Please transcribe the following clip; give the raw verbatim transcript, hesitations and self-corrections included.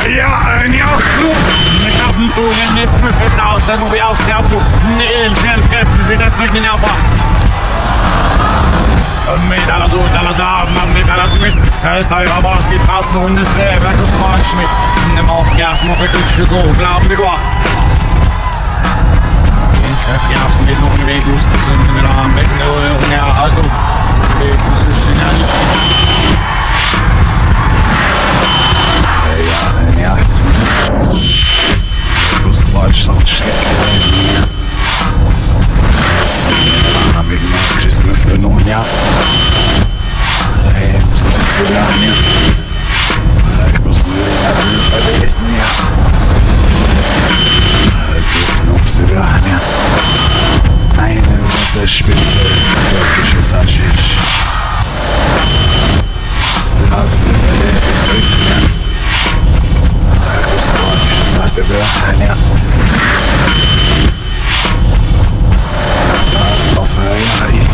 Ja, ja, ich hab einen Organismus vertraut, dann muss ich aufs Auto. Nee, ich will Kräfte, sie das nicht mehr auf. Mit aller so, alles haben, mit alles Mist. Da ist euer Boss, die passen und das Werk, das war Schmidt. Nimm auf, ja, mach ich nicht so, glauben wir doch. Ich hab ja auf den noch Weg, du sind wir am Becken, ja, also, ich muss schon ja nicht. Ja, ja, ich muss Deutsch noch stecken. Am Weg nach Christen für noch ein Jahr. Lebt und zu lange. Ich muss nur in der verlesen, ja. Es ist noch zu lange. Eine Wasserspitze, türkisches Haschisch. Das Leben ist richtig. Sagt der Börse, ja. Das hoffe ich, ja.